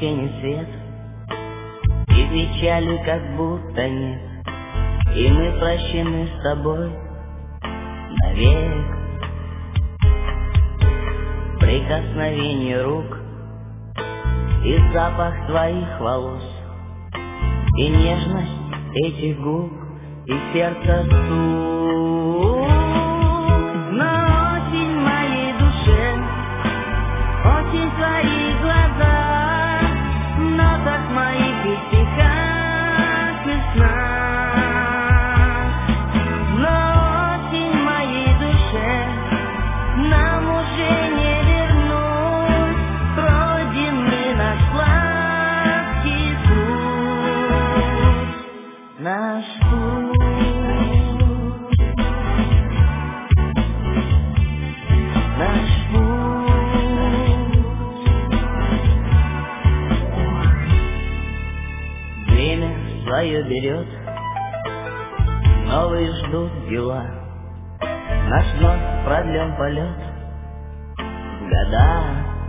тени свет, и печали как будто нет, и мы прощены с тобой навек. Прикосновение рук и запах твоих волос, и нежность этих губ, и сердце стук. Но очень моей душе, очень твои глаза, в нотах моих и стихах весна. Но очень моей душе нам уже не вернуть пройденный наш сладкий путь, наш путь. Время свое берет, новые ждут дела, наш вновь продлен полет в года.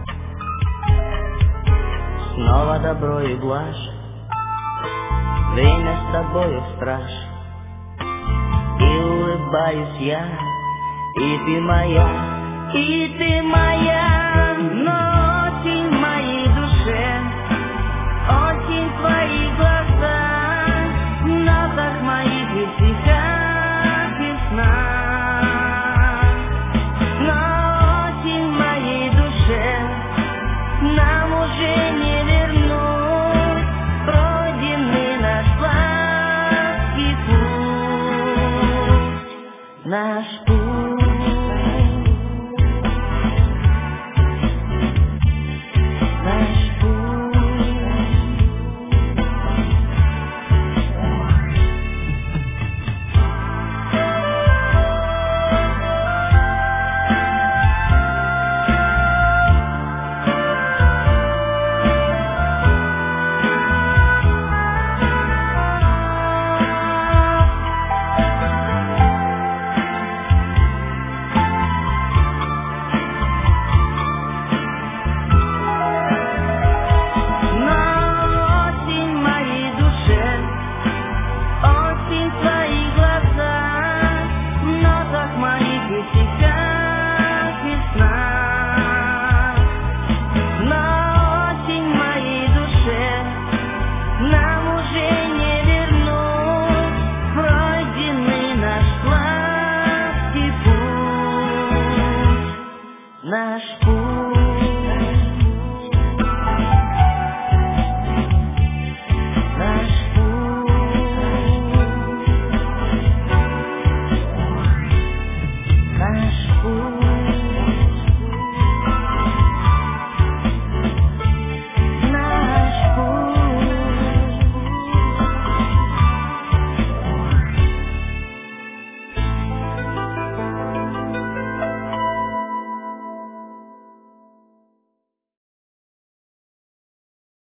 Снова добро и блажь, время с тобою страж, и улыбаюсь я, и ты моя, но